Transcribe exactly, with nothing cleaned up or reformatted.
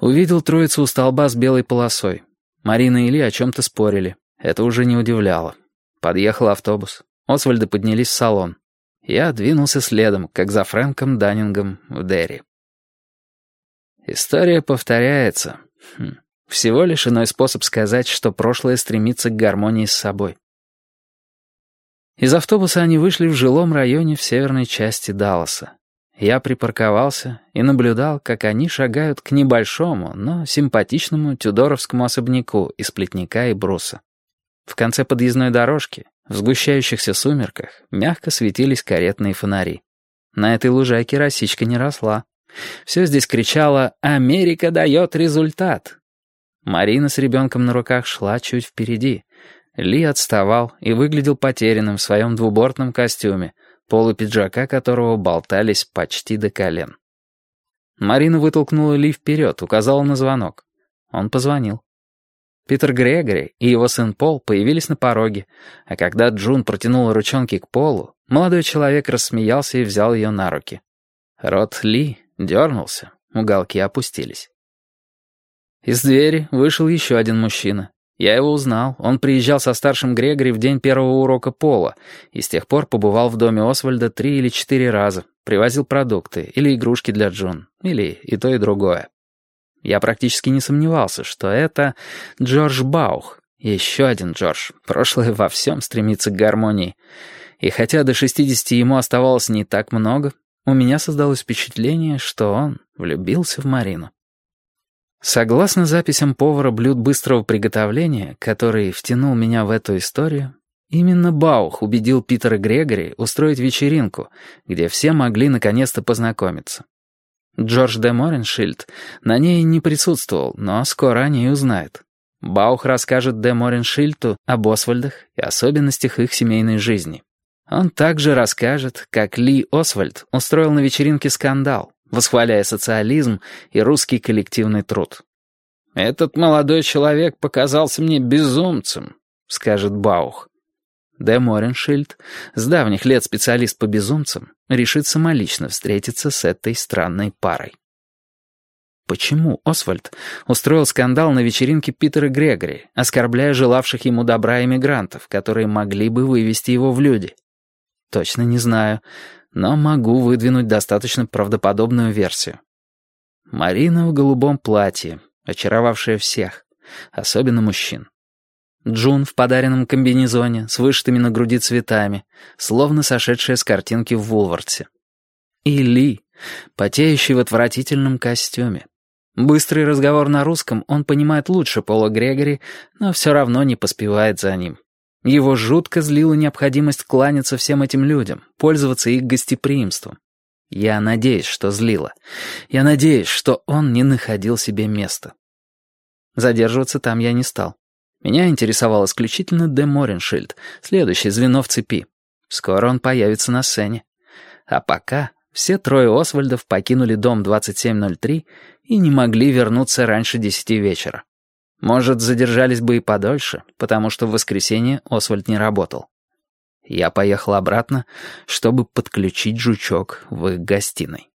Увидел троицу у столба с белой полосой. Марина и Ли о чем-то спорили. Это уже не удивляло. Подъехал автобус. Освальды поднялись в салон. Я двинулся следом, как за Фрэнком Даннингом в Дерри. История повторяется. Хм. Всего лишь иной способ сказать, что прошлое стремится к гармонии с собой. Из автобуса они вышли в жилом районе в северной части Далласа. Я припарковался и наблюдал, как они шагают к небольшому, но симпатичному тюдоровскому особняку из плетника и бруса. В конце подъездной дорожки, в сгущающихся сумерках, мягко светились каретные фонари. На этой лужайке росичка не росла. Все здесь кричало «Америка дает результат!». Марина с ребенком на руках шла чуть впереди. Ли отставал и выглядел потерянным в своем двубортном костюме, полы пиджака которого болтались почти до колен. Марина вытолкнула Ли вперед, указала на звонок. Он позвонил. Питер Грегори и его сын Пол появились на пороге, а когда Джун протянула ручонки к Полу, молодой человек рассмеялся и взял ее на руки. Рот Ли дернулся, уголки опустились. Из двери вышел еще один мужчина. Я его узнал. Он приезжал со старшим Грегори в день первого урока Пола и с тех пор побывал в доме Освальда три или четыре раза, привозил продукты или игрушки для Джун, или и то, и другое. Я практически не сомневался, что это Джордж Баух, еще один Джордж, прошлое во всем стремится к гармонии. И хотя до шестидесяти ему оставалось не так много, у меня создалось впечатление, что он влюбился в Марину. Согласно записям повара блюд быстрого приготовления, который втянул меня в эту историю, именно Баух убедил Питера Грегори устроить вечеринку, где все могли наконец-то познакомиться. Джордж де Мореншильд на ней не присутствовал, но скоро о ней узнает. Баух расскажет де Мореншильду об Освальдах и особенностях их семейной жизни. Он также расскажет, как Ли Освальд устроил на вечеринке скандал, восхваляя социализм и русский коллективный труд. «Этот молодой человек показался мне безумцем», — скажет Баух. Де Мореншильд, с давних лет специалист по безумцам, решит самолично встретиться с этой странной парой. Почему Освальд устроил скандал на вечеринке Питера Грегори, оскорбляя желавших ему добра иммигрантов, которые могли бы вывести его в люди? Точно не знаю, но могу выдвинуть достаточно правдоподобную версию. Марина в голубом платье, очаровавшая всех, особенно мужчин. Джун в подаренном комбинезоне с вышитыми на груди цветами, словно сошедшая с картинки в Вулвардсе. И Ли, потеющий в отвратительном костюме. Быстрый разговор на русском он понимает лучше Пола Грегори, но все равно не поспевает за ним. Его жутко злила необходимость кланяться всем этим людям, пользоваться их гостеприимством. Я надеюсь, что злила. Я надеюсь, что он не находил себе места. Задерживаться там я не стал. Меня интересовал исключительно де Мореншильд, следующее звено в цепи. Скоро он появится на сцене. А пока все трое Освальдов покинули дом двадцать семь ноль три и не могли вернуться раньше десяти вечера. Может, задержались бы и подольше, потому что в воскресенье Освальд не работал. Я поехал обратно, чтобы подключить жучок в их гостиной.